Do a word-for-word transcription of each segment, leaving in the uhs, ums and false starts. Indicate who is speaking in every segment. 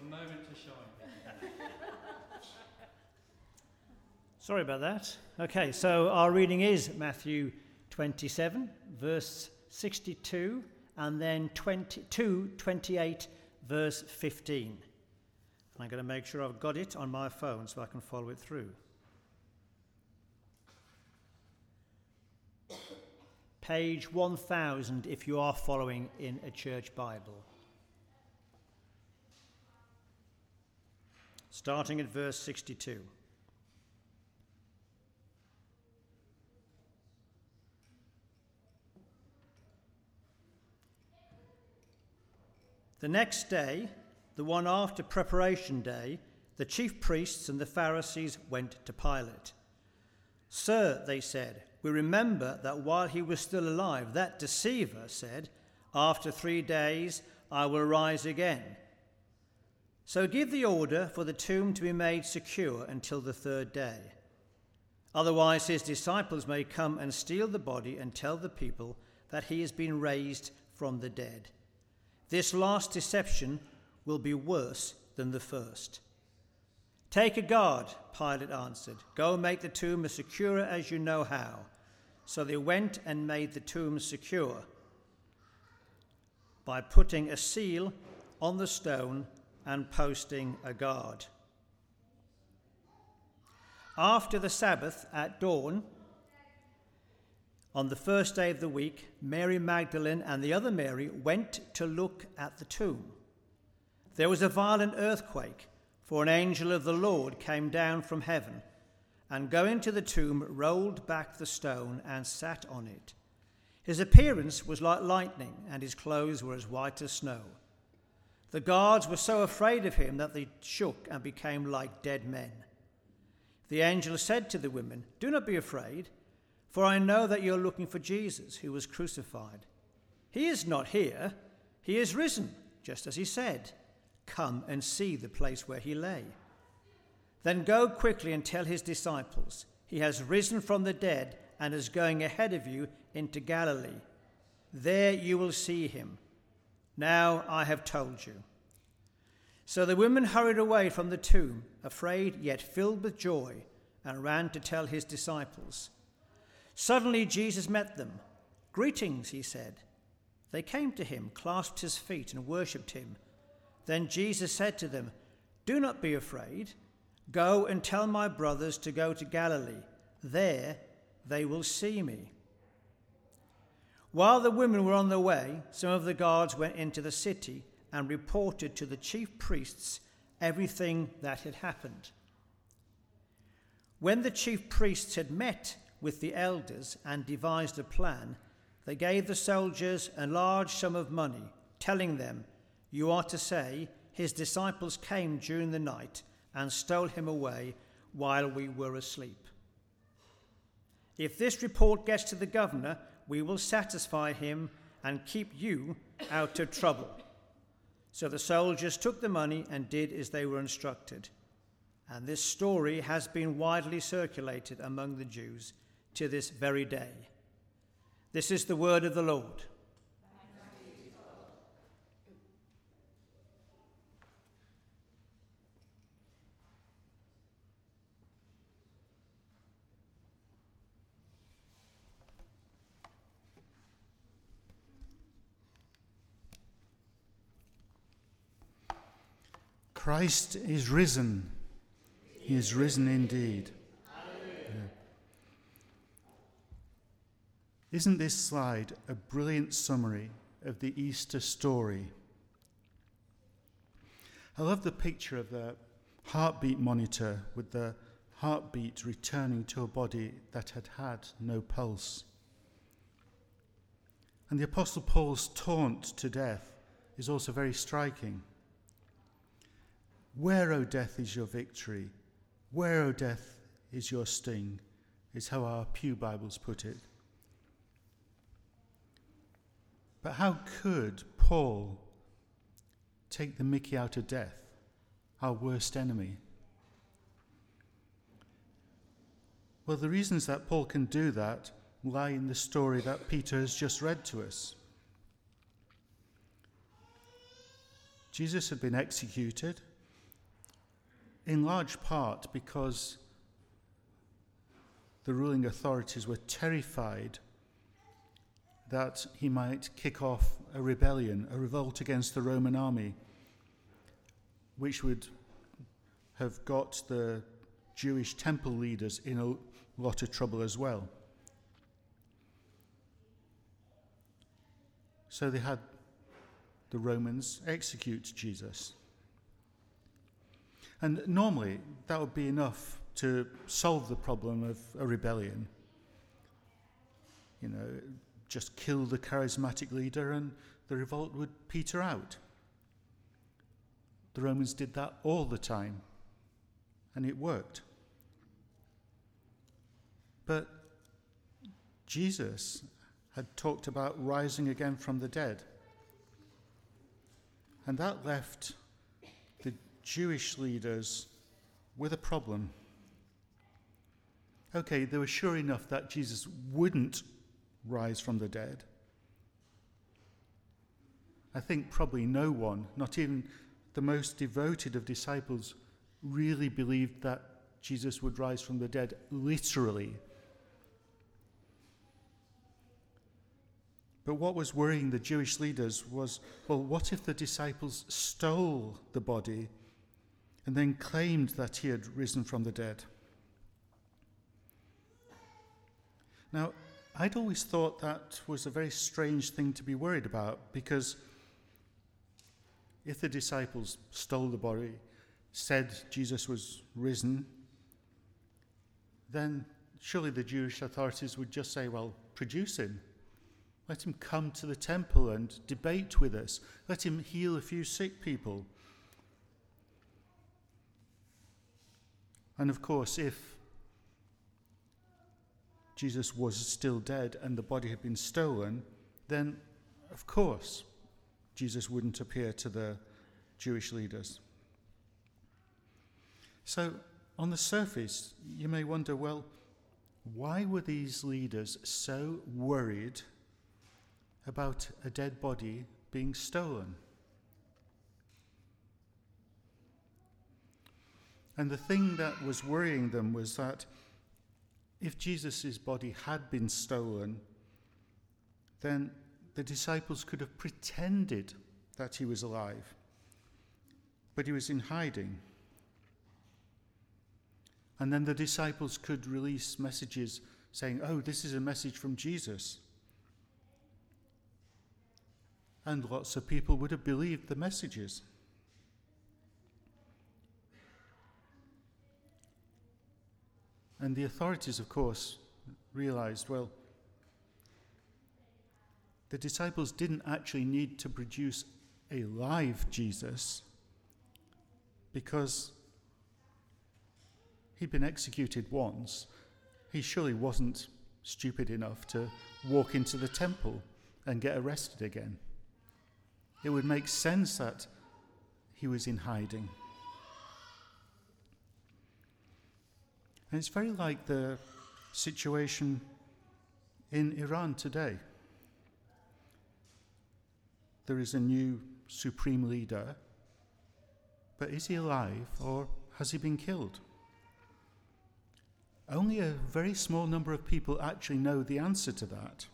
Speaker 1: Your moment to shine.
Speaker 2: Sorry about that. Okay, so our reading is Matthew twenty-seven, verse sixty-two, and then twenty-two, twenty-eight, verse fifteen. I'm going to make sure I've got it on my phone so I can follow it through. Page one thousand if you are following in a church Bible. Starting at verse sixty-two. The next day, the one after preparation day, the chief priests and the Pharisees went to Pilate. "Sir," they said, "we remember that while he was still alive, that deceiver said, 'After three days I will rise again.' So give the order for the tomb to be made secure until the third day. Otherwise his disciples may come and steal the body and tell the people that he has been raised from the dead. This last deception will be worse than the first." "Take a guard," Pilate answered. "Go make the tomb as secure as you know how." So they went and made the tomb secure by putting a seal on the stone and posting a guard. After the Sabbath at dawn, on the first day of the week, Mary Magdalene and the other Mary went to look at the tomb. There was a violent earthquake, for an angel of the Lord came down from heaven, and going to the tomb, rolled back the stone and sat on it. His appearance was like lightning, and his clothes were as white as snow. The guards were so afraid of him that they shook and became like dead men. The angel said to the women, "Do not be afraid, for I know that you are looking for Jesus, who was crucified. He is not here. He is risen, just as he said. Come and see the place where he lay. Then go quickly and tell his disciples, he has risen from the dead and is going ahead of you into Galilee. There you will see him. Now I have told you." So the women hurried away from the tomb, afraid yet filled with joy, and ran to tell his disciples. Suddenly Jesus met them. "Greetings," he said. They came to him, clasped his feet, and worshipped him. Then Jesus said to them, "Do not be afraid. Go and tell my brothers to go to Galilee. There they will see me." While the women were on their way, some of the guards went into the city and reported to the chief priests everything that had happened. When the chief priests had met with the elders and devised a plan, they gave the soldiers a large sum of money, telling them, "You are to say, his disciples came during the night and stole him away while we were asleep. If this report gets to the governor, we will satisfy him and keep you out of trouble." So the soldiers took the money and did as they were instructed. And this story has been widely circulated among the Jews to this very day. This is the word of the Lord.
Speaker 3: Christ is risen. He is risen indeed. Yeah. Isn't this slide a brilliant summary of the Easter story? I love the picture of the heartbeat monitor with the heartbeat returning to a body that had had no pulse. And the Apostle Paul's taunt to death is also very striking. "Where, O death, is your victory? Where, O death, is your sting?" is how our Pew Bibles put it. But how could Paul take the mickey out of death, our worst enemy? Well, the reasons that Paul can do that lie in the story that Peter has just read to us. Jesus had been executed in large part because the ruling authorities were terrified that he might kick off a rebellion, a revolt against the Roman army, which would have got the Jewish temple leaders in a lot of trouble as well. So they had the Romans execute Jesus. And normally that would be enough to solve the problem of a rebellion. You know, just kill the charismatic leader and the revolt would peter out. The Romans did that all the time, and it worked. But Jesus had talked about rising again from the dead. And that left the Jewish leaders with a problem. Okay, they were sure enough that Jesus wouldn't rise from the dead. I think probably no one, not even the most devoted of disciples, really believed that Jesus would rise from the dead literally. But what was worrying the Jewish leaders was, well, what if the disciples stole the body and then claimed that he had risen from the dead? Now, I'd always thought that was a very strange thing to be worried about, because if the disciples stole the body, said Jesus was risen, then surely the Jewish authorities would just say, well, produce him. Let him come to the temple and debate with us. Let him heal a few sick people. And of course, if Jesus was still dead and the body had been stolen, then of course Jesus wouldn't appear to the Jewish leaders. So on the surface, you may wonder, well, why were these leaders so worried about a dead body being stolen? And the thing that was worrying them was that if Jesus' body had been stolen, then the disciples could have pretended that he was alive, but he was in hiding. And then the disciples could release messages saying, oh, this is a message from Jesus. And lots of people would have believed the messages. And the authorities, of course, realized, well, the disciples didn't actually need to produce a live Jesus, because he'd been executed once. He surely wasn't stupid enough to walk into the temple and get arrested again. It would make sense that he was in hiding. And it's very like the situation in Iran today. There is a new supreme leader, but is he alive or has he been killed? Only a very small number of people actually know the answer to that.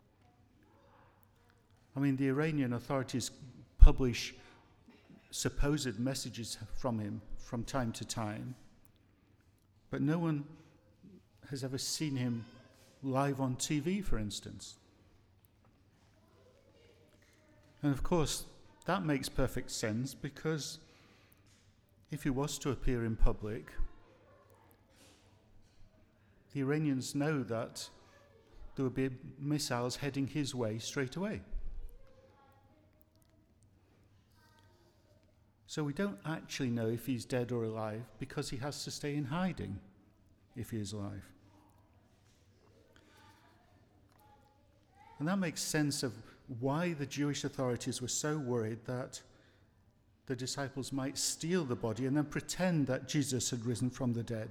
Speaker 3: I mean, the Iranian authorities publish supposed messages from him from time to time, but no one has ever seen him live on T V, for instance. And of course, that makes perfect sense, because if he was to appear in public, the Iranians know that there would be missiles heading his way straight away. So we don't actually know if he's dead or alive, because he has to stay in hiding if he is alive. And that makes sense of why the Jewish authorities were so worried that the disciples might steal the body and then pretend that Jesus had risen from the dead.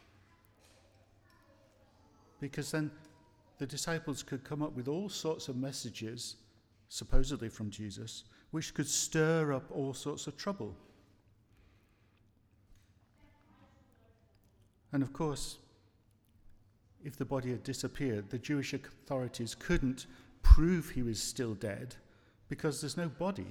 Speaker 3: Because then the disciples could come up with all sorts of messages, supposedly from Jesus, which could stir up all sorts of trouble. And of course, if the body had disappeared, the Jewish authorities couldn't prove he was still dead because there's no body.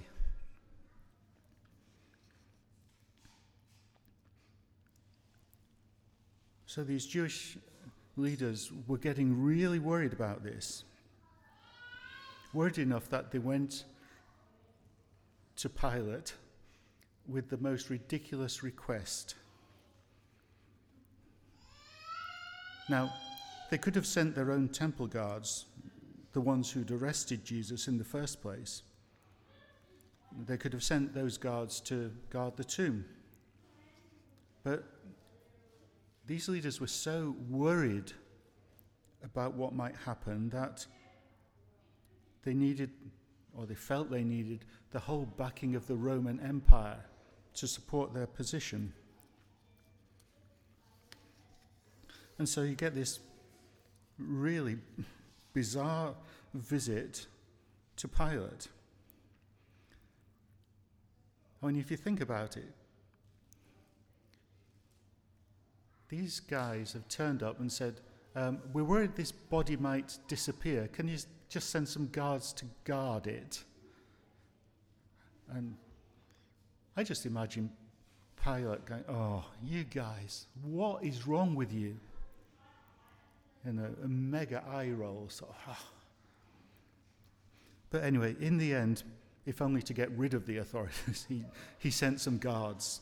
Speaker 3: So these Jewish leaders were getting really worried about this. Worried enough that they went to Pilate with the most ridiculous request. Now, they could have sent their own temple guards, the ones who'd arrested Jesus in the first place. They could have sent those guards to guard the tomb. But these leaders were so worried about what might happen that they needed, or they felt they needed, the whole backing of the Roman Empire to support their position. And so you get this really bizarre visit to Pilate. I mean, if you think about it, these guys have turned up and said, um, we're worried this body might disappear. Can you just send some guards to guard it? And I just imagine Pilate going, oh, you guys, what is wrong with you? And a, a mega eye roll. Sort of, oh. But anyway, in the end, if only to get rid of the authorities, he, he sent some guards.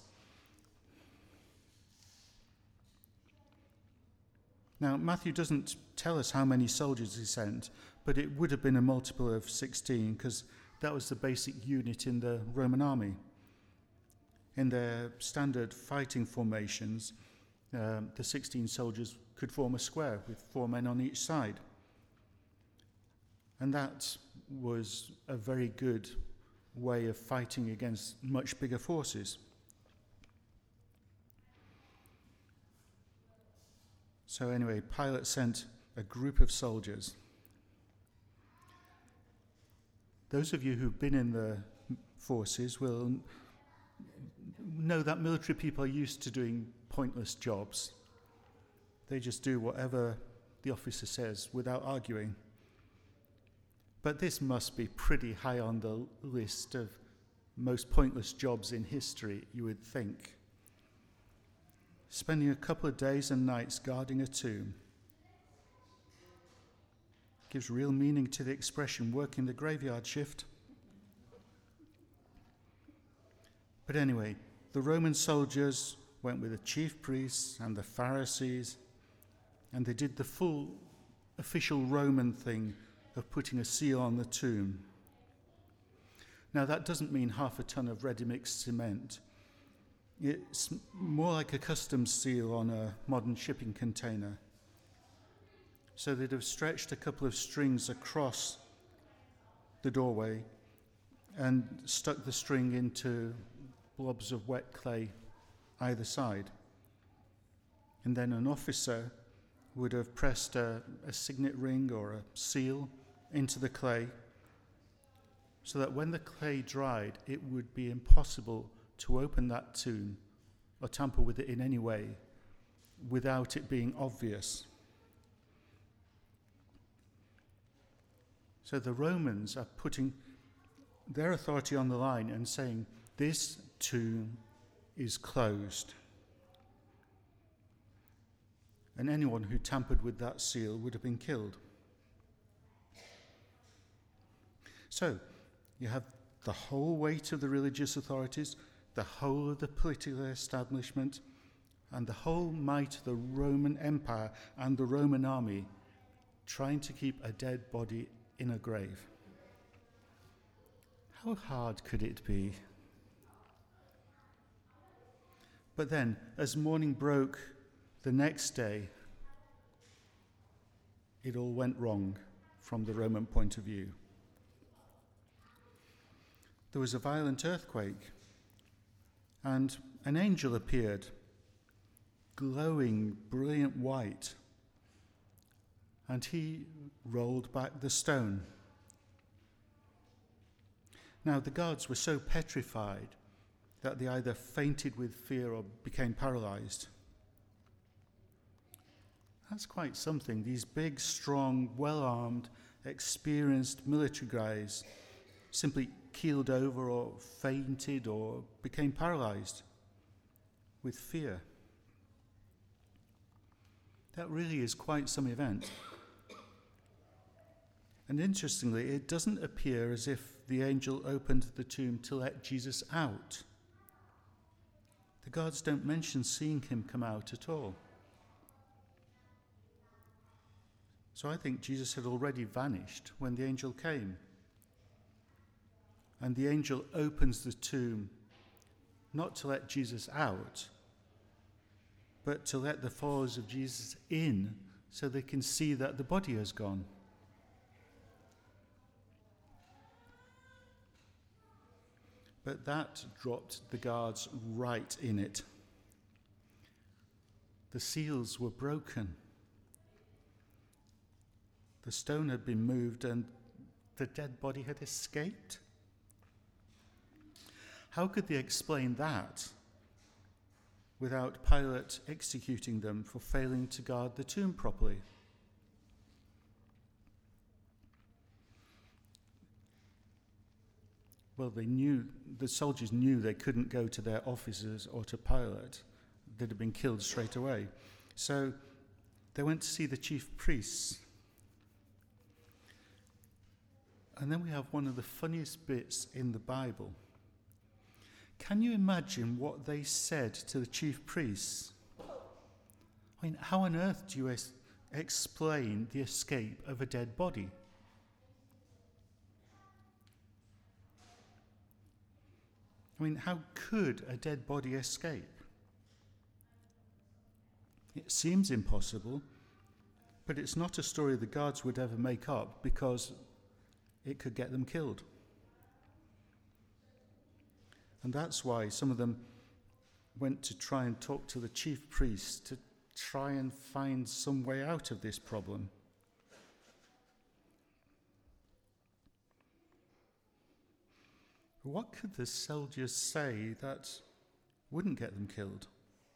Speaker 3: Now, Matthew doesn't tell us how many soldiers he sent, but it would have been a multiple of sixteen, because that was the basic unit in the Roman army. In their standard fighting formations, um, the sixteen soldiers could form a square with four men on each side. And that was a very good way of fighting against much bigger forces. So anyway, Pilate sent a group of soldiers. Those of you who've been in the forces will know that military people are used to doing pointless jobs. They just do whatever the officer says without arguing. But this must be pretty high on the list of most pointless jobs in history, you would think. Spending a couple of days and nights guarding a tomb gives real meaning to the expression working the graveyard shift. But anyway, the Roman soldiers went with the chief priests and the Pharisees, and they did the full official Roman thing of putting a seal on the tomb. Now, that doesn't mean half a ton of ready-mixed cement. It's more like a customs seal on a modern shipping container. So they'd have stretched a couple of strings across the doorway and stuck the string into blobs of wet clay either side. And then an officer would have pressed a, a signet ring or a seal into the clay so that when the clay dried, it would be impossible to open that tomb or tamper with it in any way without it being obvious. So the Romans are putting their authority on the line and saying, this tomb is closed. And anyone who tampered with that seal would have been killed. So, you have the whole weight of the religious authorities, the whole of the political establishment, and the whole might of the Roman Empire and the Roman army trying to keep a dead body in a grave. How hard could it be? But then, as morning broke the next day, it all went wrong from the Roman point of view. There was a violent earthquake, and an angel appeared, glowing brilliant white, and he rolled back the stone. Now, the guards were so petrified that they either fainted with fear or became paralyzed. That's quite something. These big, strong, well-armed, experienced military guys simply keeled over or fainted or became paralyzed with fear. That really is quite some event. And interestingly, it doesn't appear as if the angel opened the tomb to let Jesus out. The guards don't mention seeing him come out at all. So I think Jesus had already vanished when the angel came. And the angel opens the tomb not to let Jesus out, but to let the followers of Jesus in so they can see that the body has gone. But that dropped the guards right in it. The seals were broken. The stone had been moved and the dead body had escaped. How could they explain that without Pilate executing them for failing to guard the tomb properly? Well, they knew, the soldiers knew they couldn't go to their officers or to Pilate. They'd have been killed straight away. So they went to see the chief priests. And then we have one of the funniest bits in the Bible. Can you imagine what they said to the chief priests? I mean, how on earth do you es- explain the escape of a dead body? I mean, how could a dead body escape? It seems impossible, but it's not a story the guards would ever make up because it could get them killed. And that's why some of them went to try and talk to the chief priest to try and find some way out of this problem. What could the soldiers say that wouldn't get them killed?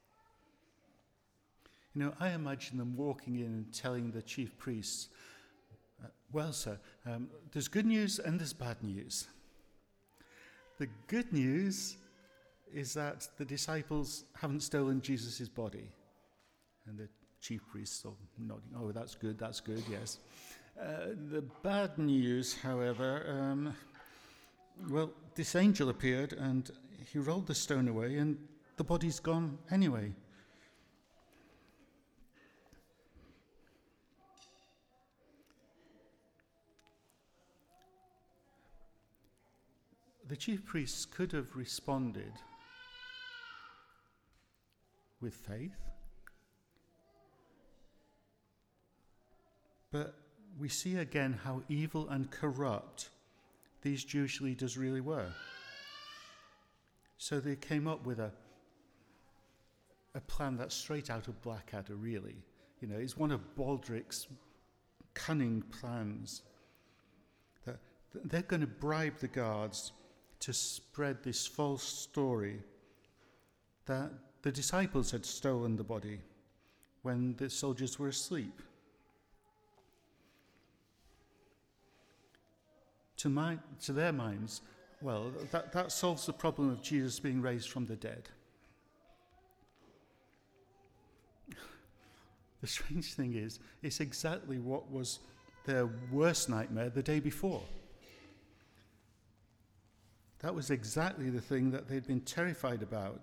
Speaker 3: You know, I imagine them walking in and telling the chief priests, uh, well, sir, um, there's good news and there's bad news. The good news is that the disciples haven't stolen Jesus' body. And the chief priests are nodding, oh, that's good, that's good, yes. Uh, the bad news, however, um, well, this angel appeared and he rolled the stone away and the body's gone anyway. The chief priests could have responded with faith, but we see again how evil and corrupt these Jewish leaders really were. So they came up with a a plan that's straight out of Blackadder, really. You know, it's one of Baldric's cunning plans. That they're going to bribe the guards to spread this false story that the disciples had stolen the body when the soldiers were asleep. To, my, to their minds, well, that, that solves the problem of Jesus being raised from the dead. The strange thing is, it's exactly what was their worst nightmare the day before. That was exactly the thing that they'd been terrified about.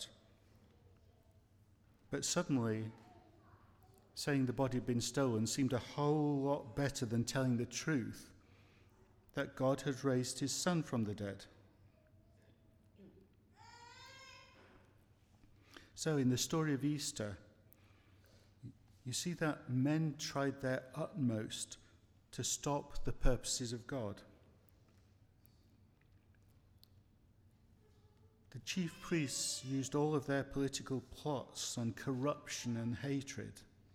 Speaker 3: But suddenly, saying the body had been stolen seemed a whole lot better than telling the truth that God had raised his son from the dead. So in the story of Easter, you see that men tried their utmost to stop the purposes of God. The chief priests used all of their political plots and corruption and hatred.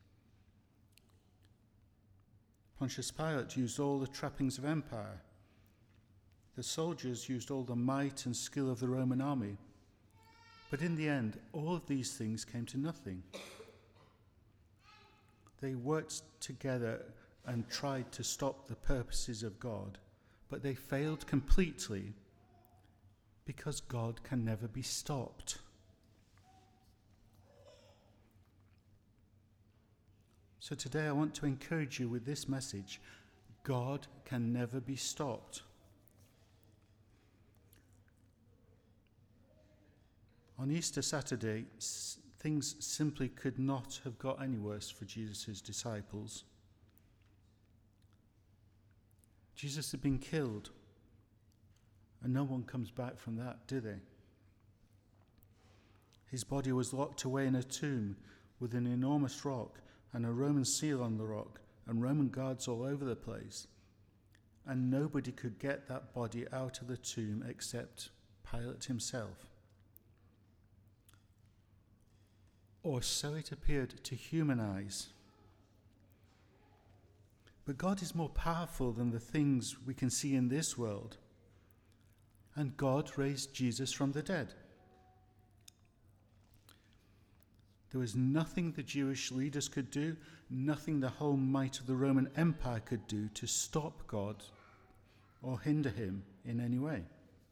Speaker 3: Pontius Pilate used all the trappings of empire. The soldiers used all the might and skill of the Roman army. But in the end, all of these things came to nothing. they worked together and tried to stop the purposes of God, but they failed completely because God can never be stopped. So today I want to encourage you with this message. God can never be stopped. On Easter Saturday, s- things simply could not have got any worse for Jesus' disciples. Jesus had been killed, and no one comes back from that, do they? His body was locked away in a tomb with an enormous rock and a Roman seal on the rock and Roman guards all over the place. And nobody could get that body out of the tomb except Pilate himself. Or so it appeared to human eyes. But God is more powerful than the things we can see in this world. And God raised Jesus from the dead. There was nothing the Jewish leaders could do, nothing the whole might of the Roman Empire could do to stop God or hinder him in any way.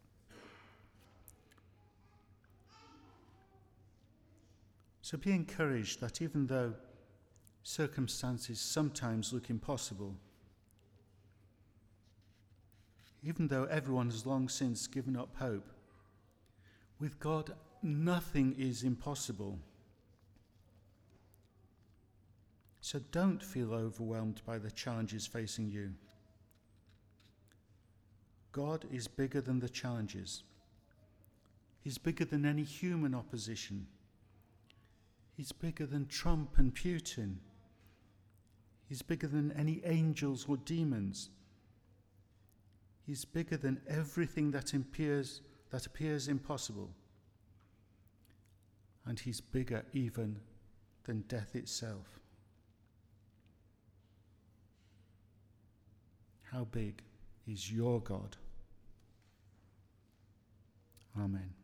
Speaker 3: So be encouraged that even though circumstances sometimes look impossible, even though everyone has long since given up hope, with God nothing is impossible. So don't feel overwhelmed by the challenges facing you. God is bigger than the challenges. He's bigger than any human opposition. He's bigger than Trump and Putin. He's bigger than any angels or demons. He's bigger than everything that appears, that appears impossible. And he's bigger even than death itself. How big is your God? Amen.